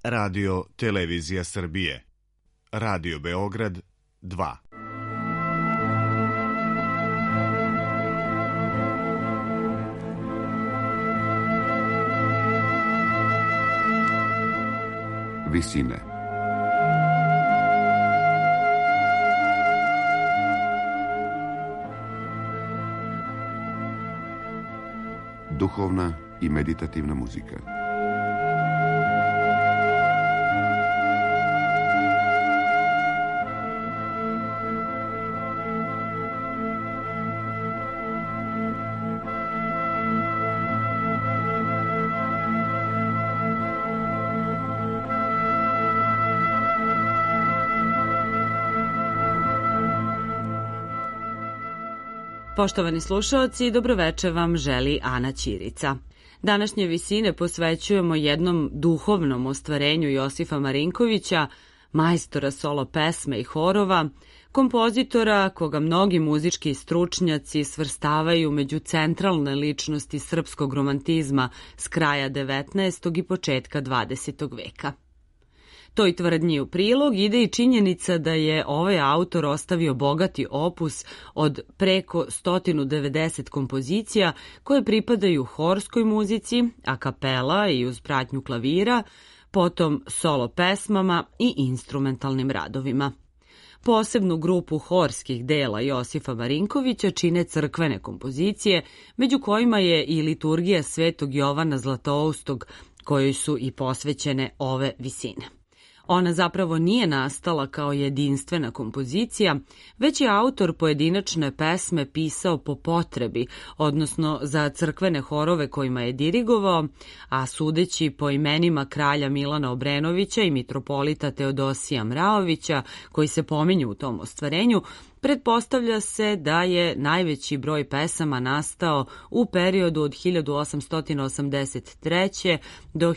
Radio Televizija Srbije, Radio Beograd 2. Visine. Duhovna i meditativna muzika. Poštovani slušaoci, dobroveče vam želi Ana Ćirica. Današnje visine posvećujemo jednom duhovnom ostvarenju Josifa Marinkovića, majstora solo pesme i horova, kompozitora koga mnogi muzički stručnjaci svrstavaju među centralne ličnosti srpskog romantizma s kraja 19. i početka 20. veka. Toj tvrdnji u prilog ide i činjenica da je ovaj autor ostavio bogati opus od preko 190 kompozicija koje pripadaju horskoj muzici, a kapela i uz pratnju klavira, potom solo pesmama i instrumentalnim radovima. Posebnu grupu horskih dela Josifa Marinkovića čine crkvene kompozicije, među kojima je i liturgija Svetog Jovana Zlatoustog, kojoj su i posvećene ove visine. Ona zapravo nije nastala kao jedinstvena kompozicija, već je autor pojedinačne pesme pisao po potrebi, odnosno za crkvene horove kojima je dirigovao, a sudeći po imenima kralja Milana Obrenovića i mitropolita Teodosija Mraovića, koji se pominju u tom ostvarenju, pretpostavlja se da je najveći broj pesama nastao u periodu od 1883. do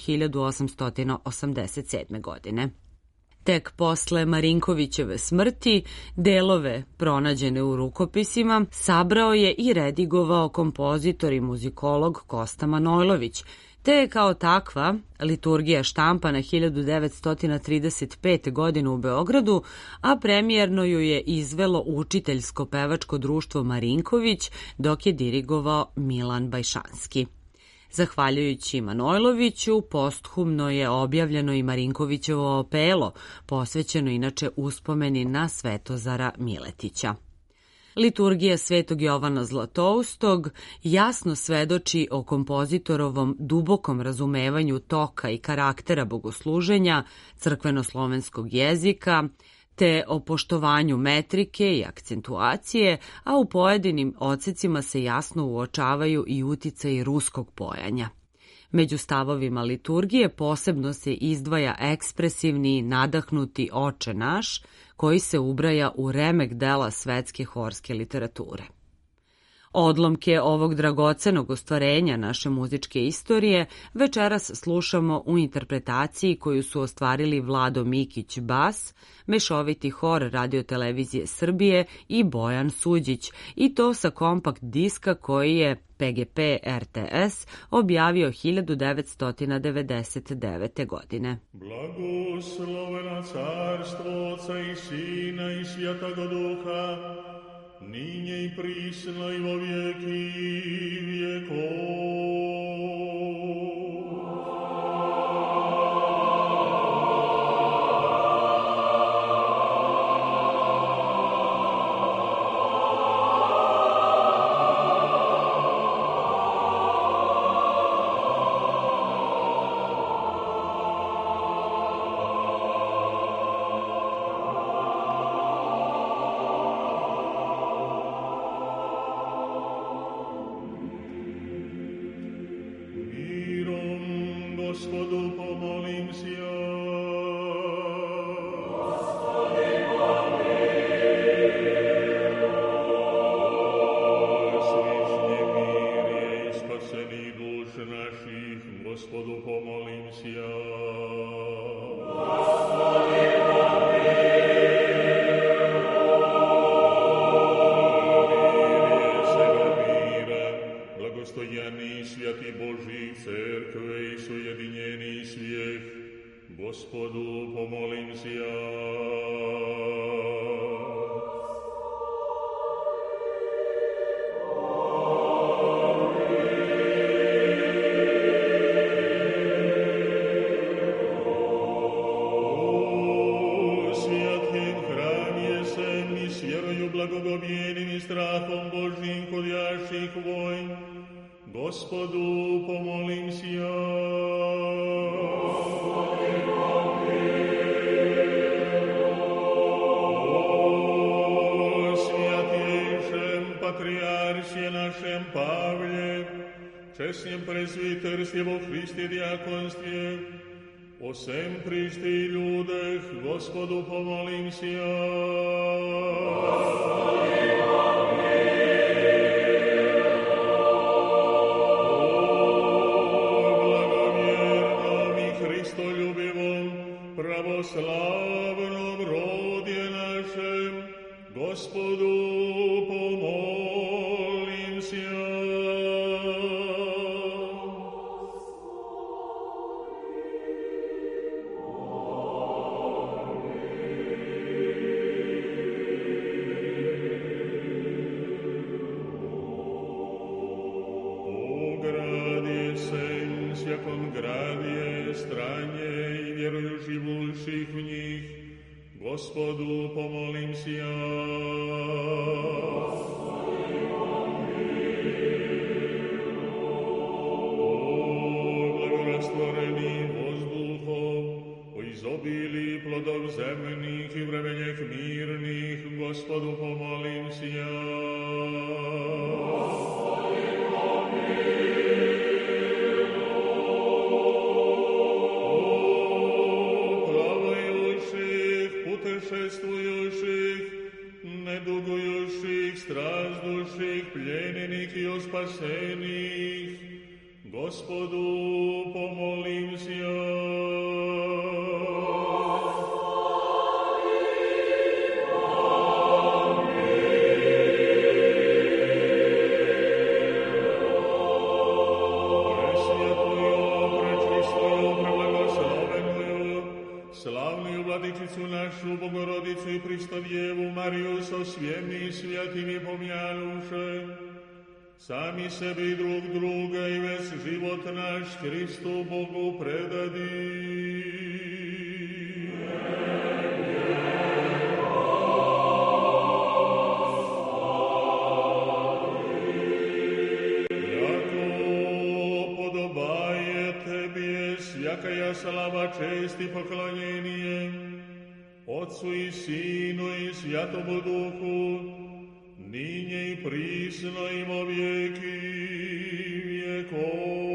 1887. godine. Tek posle Marinkovićeve smrti, delove pronađene u rukopisima sabrao je i redigovao kompozitor i muzikolog Kosta Manojlović, te je kao takva liturgija štampana 1935. godine u Beogradu, a premijerno ju je izvelo učiteljsko pevačko društvo Marinković, dok je dirigovao Milan Bajšanski. Zahvaljujući Manojloviću, posthumno je objavljeno i Marinkovićevo opelo, posvećeno inače uspomeni na Svetozara Miletića. Liturgija Svetog Jovana Zlatoustog jasno svedoči o kompozitorovom dubokom razumevanju toka i karaktera bogosluženja, crkveno-slovenskog jezika, te o poštovanju metrike i akcentuacije, a u pojedinim odsecima se jasno uočavaju i uticaji ruskog pojanja. Među stavovima liturgije posebno se izdvaja ekspresivni, nadahnuti Oče naš, koji se ubraja u remek dela svetske horske literature. Odlomke ovog dragocenog ostvarenja naše muzičke istorije večeras slušamo u interpretaciji koju su ostvarili Vlado Mikić bas, mešoviti hor Radio Televizije Srbije i Bojan Suđić, i to sa kompakt diska koji je PGP RTS objavio 1999. godine. Blagoslovena carstvo Oca i Sina i Svjatoga Duha, ninje i prisno i vo vijeki vijekov. Gospodu pomolim se ja. Gospodu pomolim se ja. O svjatejšem patrijaršije našem Pavle, česnjem presviterstve vo Hristi diakonstve, o sem prišti ljudeh, Gospodu pomolim se ja. Slavnom rodje našem, Gospodu pomolim se ja. O gradje sen, sjakom gradje, stranje i vjeruju živuših v njih, Gospodu pomolim se ja. O blagorastvoreni vozduhom, o izobili plodov zemnih i vremenjeh mirnih, Gospodu pomolim se ja. Putešestvujuših, nedugujuših, strazduših, pljenjenih i ospasenih, Gospodu pomolim se ja. Slavnu Vladičicu našu, Bogorodicu i Pristovjevu Mariju so svjemi svjatimi pomjaluše, sami sebi i drug druga i ves život naš Hristu Bogu predadi. Svjakaja slava, čest i poklonjenje Otcu i Sinu i Svjatomu Duhu, ninje i prisno i vo vijeki vjekov.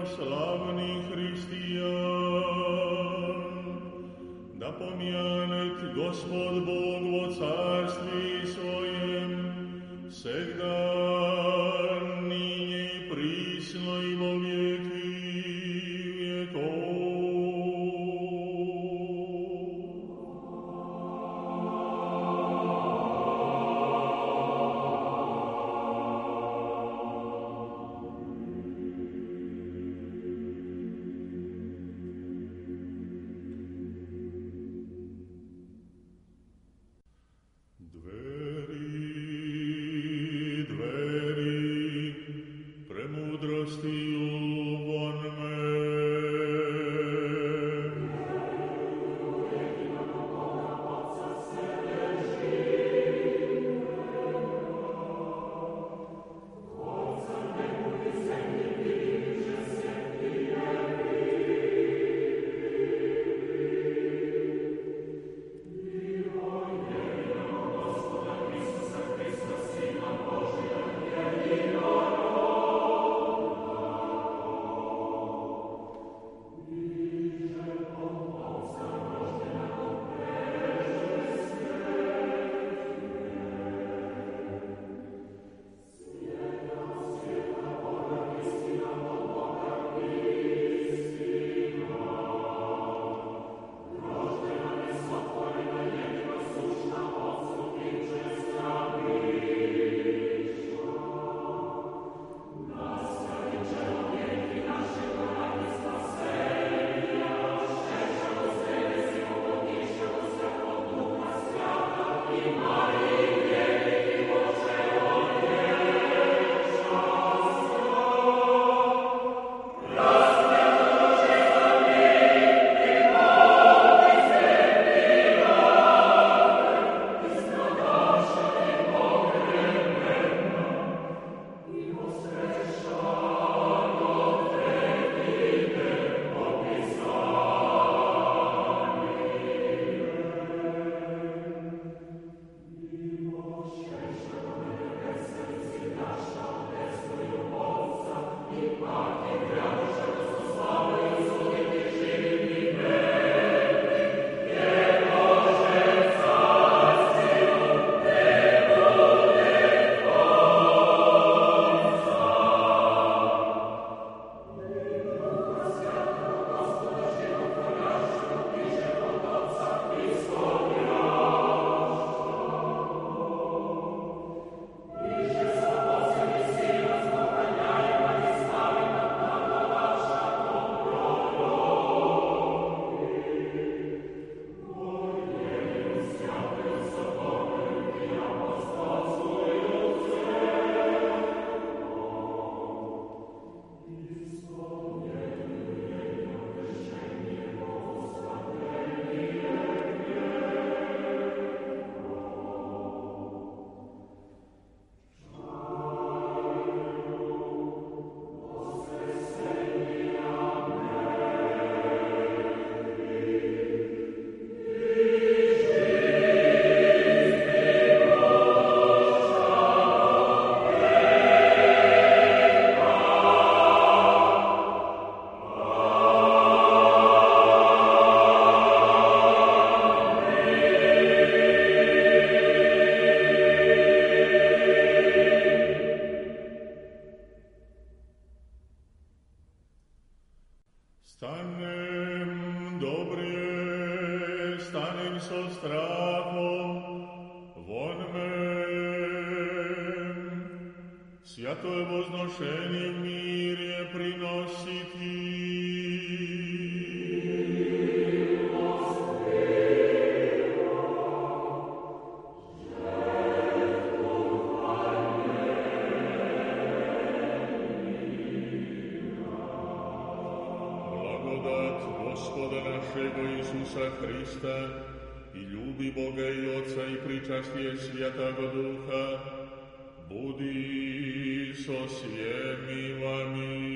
pravoslavni hristijan, da pomjanet Gospod Bog vo carstvi svojem, segda ninje i prisno i vo vjeki vjekov. Святое возношение в мире приносите. Благодать Господа нашего Иисуса Христа и люби Бога и Отца и причастие Святого Духа буди со всеми вами.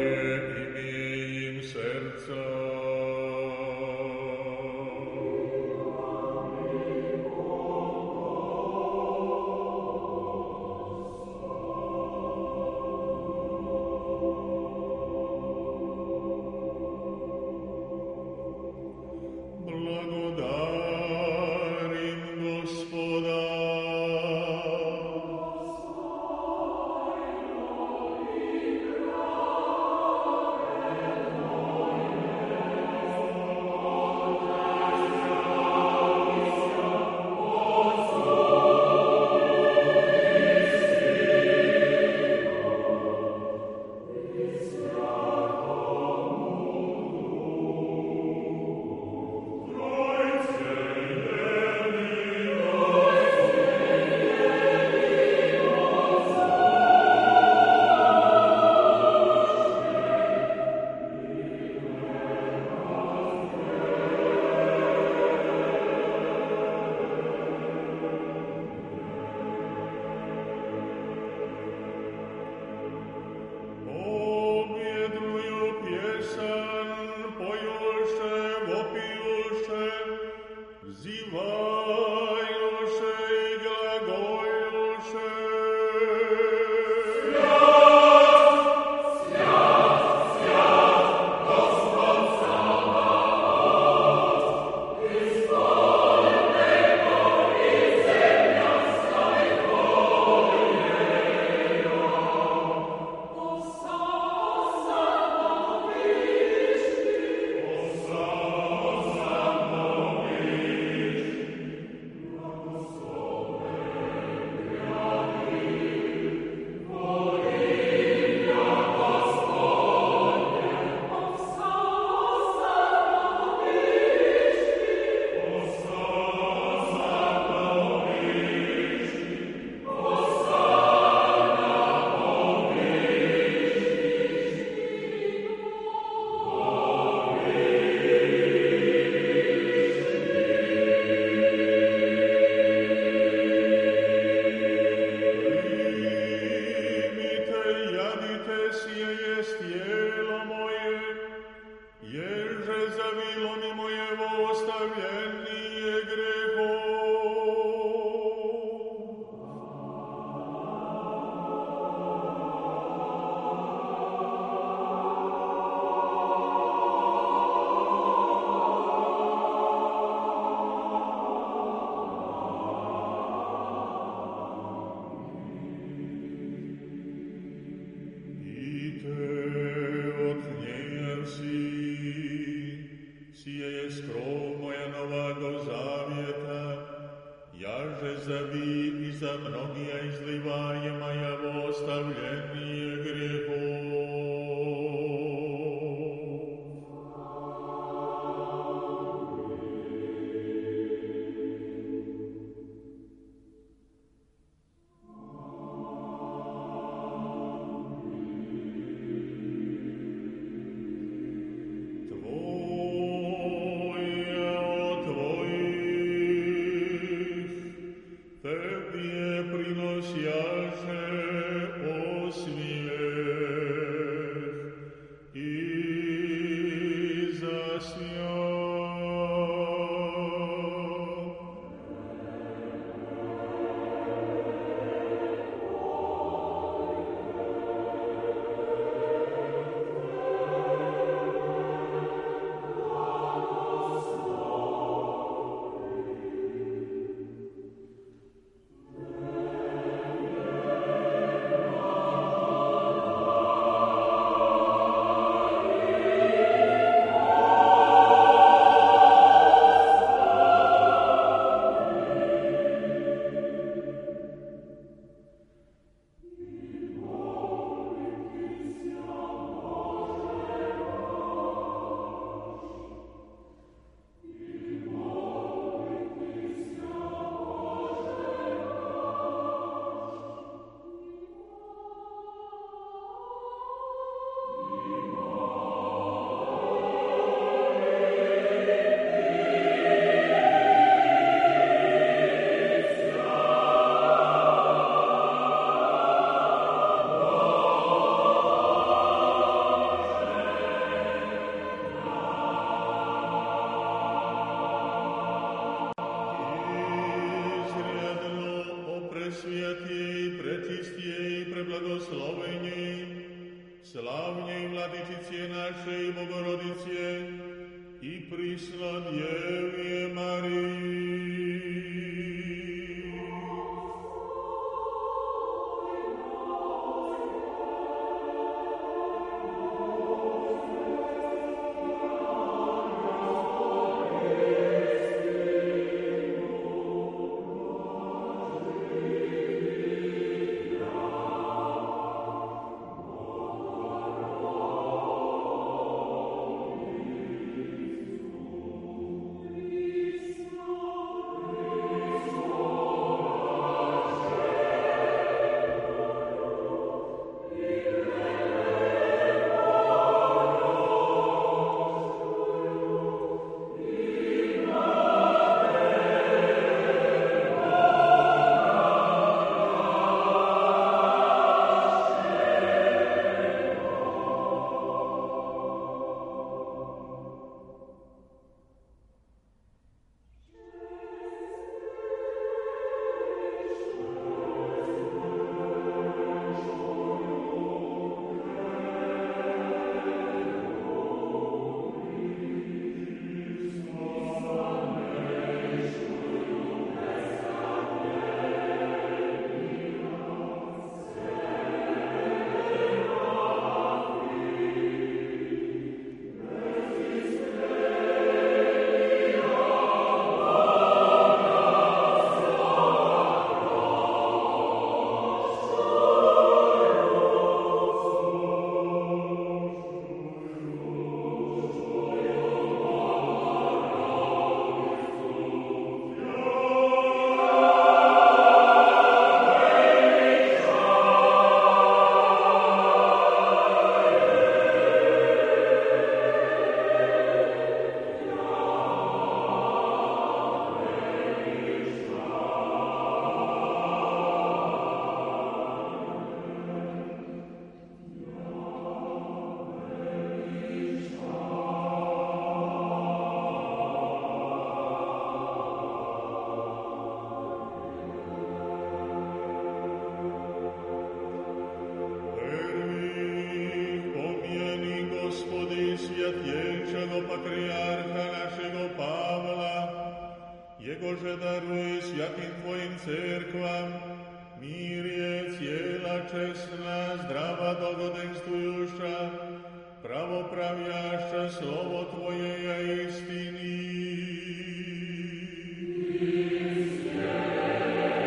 Море имеем сердца. zavi i za mnogija izlivajema javo ostavljenije grehov. Slavnjej Vladicice našej Bogorodice i prisla Djevije Mariji. Святейшего патриарха нашего Павла, Его же даруй святым Твоим церквам, мире, тела честна, здраво долгоденствующа, правоправяща Слово Твое истини.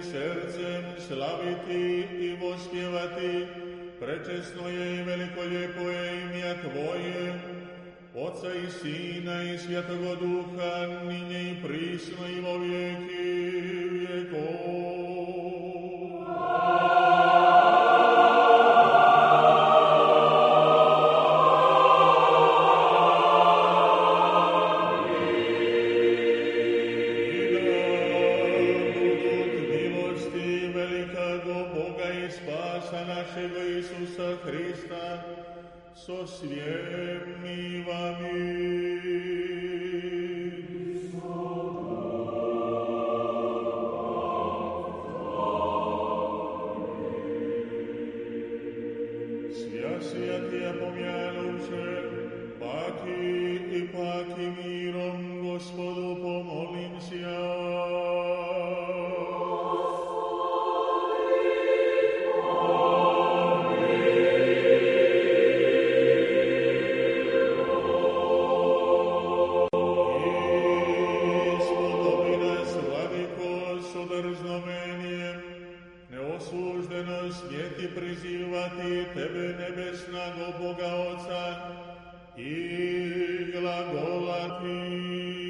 srcem slaviti i vospjevati prečesno je i veliko lijepo je imja Tvoje, Oca i Sina i Svjatoga Duha, ninje i prisno i vo vijeki vjekov. Hrista, so svjemi vami. Svjatija pomjaluše, paki i paki mirom, Gospodu pomolim se ja. Prizivati Tebe nebesnago Boga Oca i glagolati.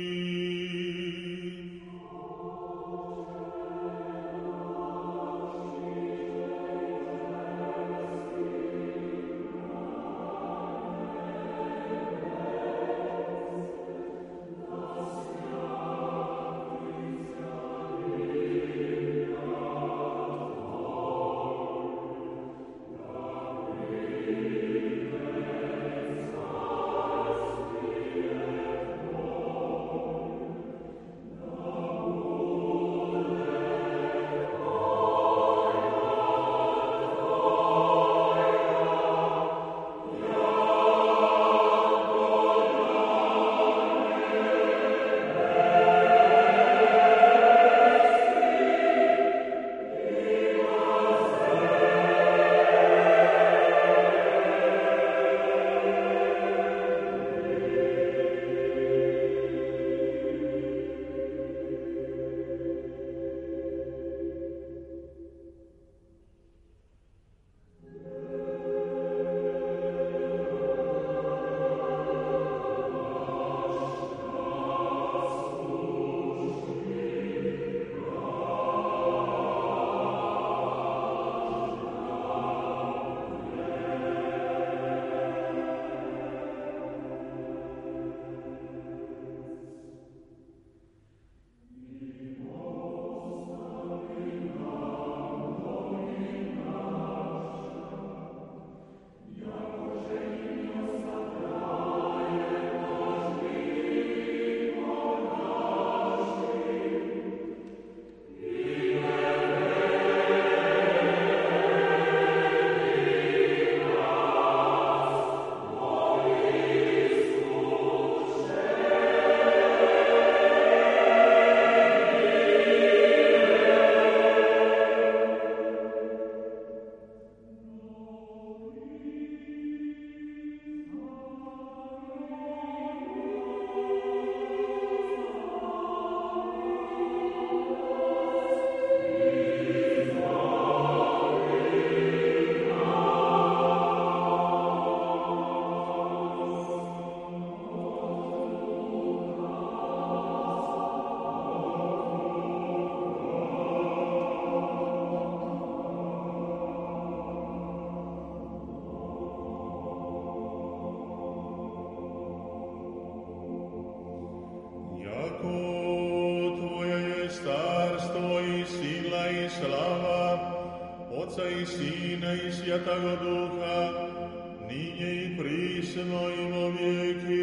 Oca i Sina i Svjatoga Duha, ninje i prisno i vo vijeki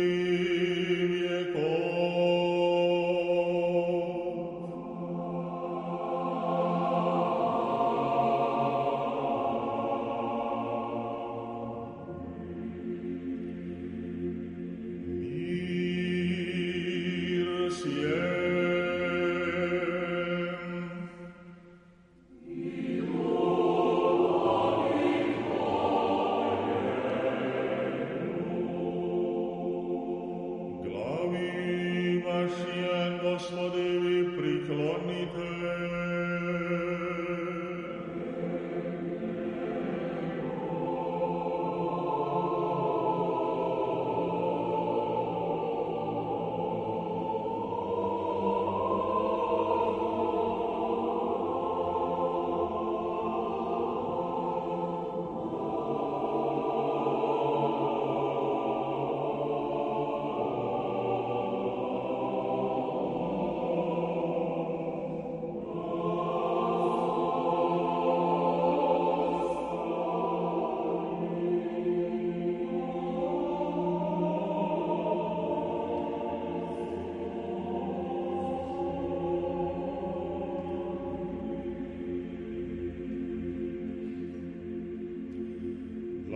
vjekov. Mir svjem.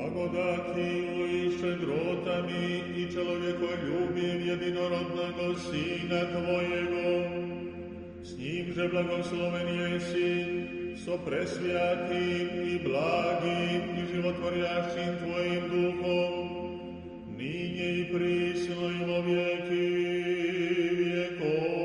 blagodatiju i ščedrotami i čovjekoljubijem jedinorodnog Sina Tvojego, s njim že blagosloven jesi, so presvjatim i blagim i životvorjašćim Tvojim duhom, ninje i prisno i vo vijeki vjekov.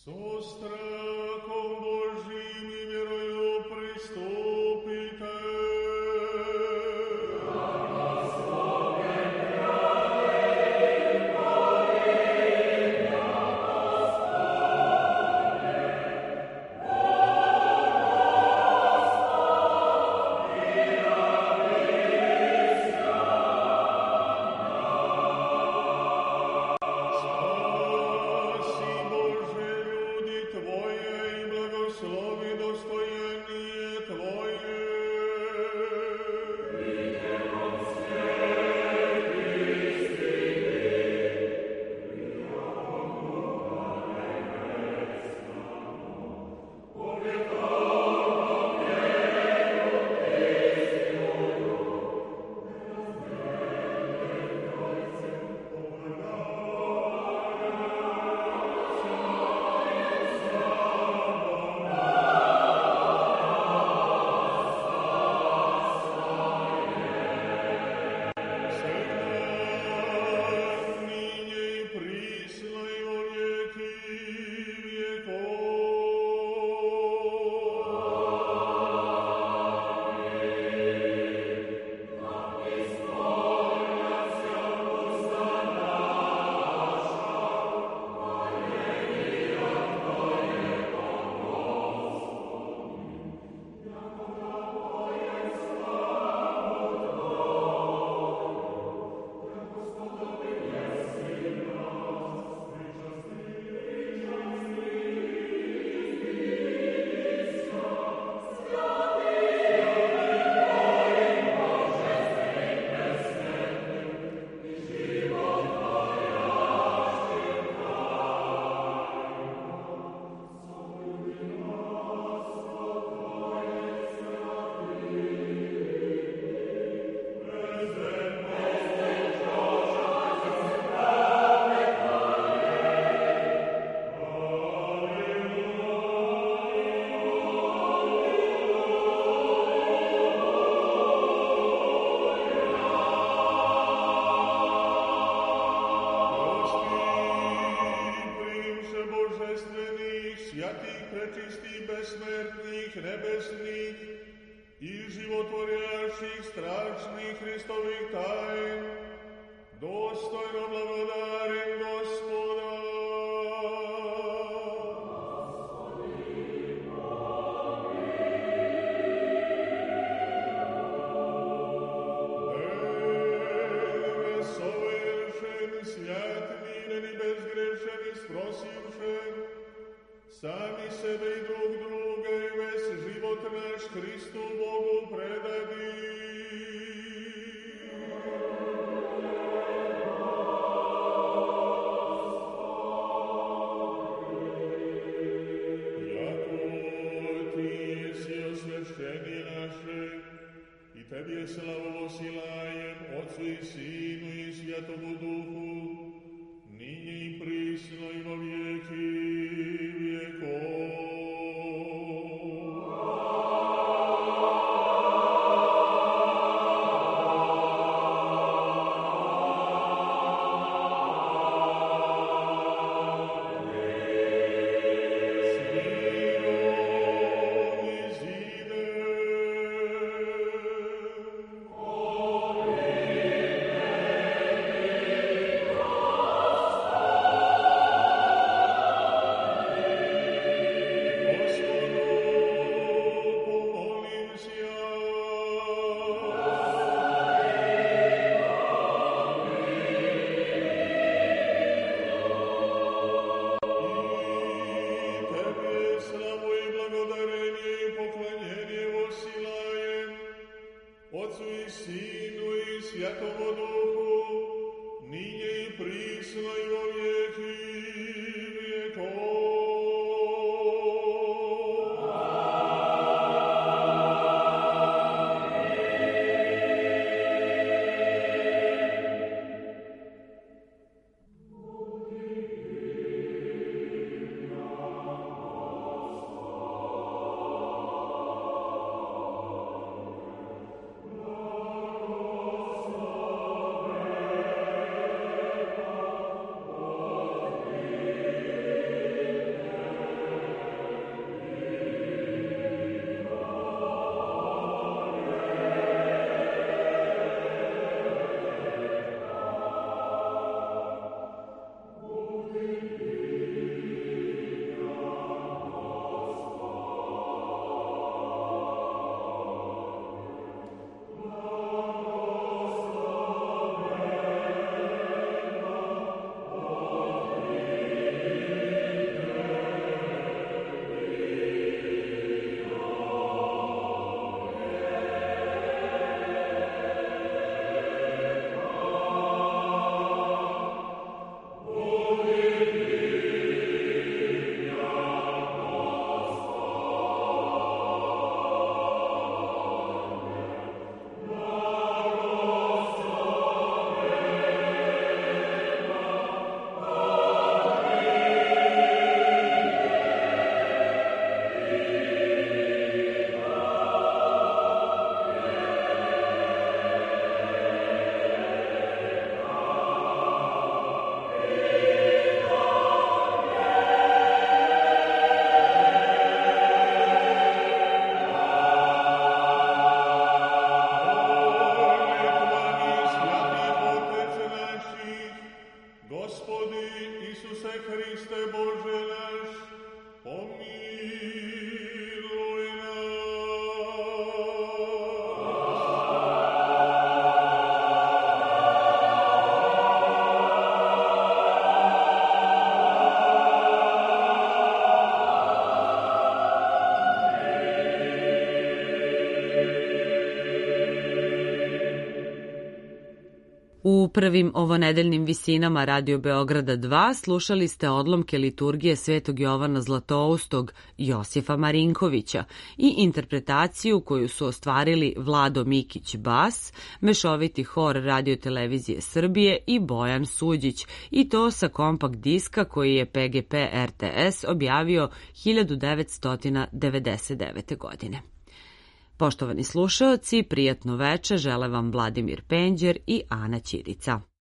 So strahom Božjim i vjerою pristupite. Sami sebe i drug druga i ves život naš Hristu Bogu predadi. Jako ti si osvešćeni naše i tebi je slavu osilajem Otcu i Sinu i Svjatomu Duhu, ninje i prisno i vo vijeki. Gospodi Isuse Hriste Bože naš, pomiluj nas. U prvim ovonedeljnim visinama Radio Beograda 2 slušali ste odlomke liturgije Svetog Jovana Zlatoustog Josifa Marinkovića i interpretaciju koju su ostvarili Vlado Mikić bas, mešoviti hor Radio Televizije Srbije i Bojan Suđić, i to sa kompakt diska koji je PGP RTS objavio 1999. godine. Poštovani slušaoci, prijatno veče žele vam Vladimir Penđer i Ana Ćirica.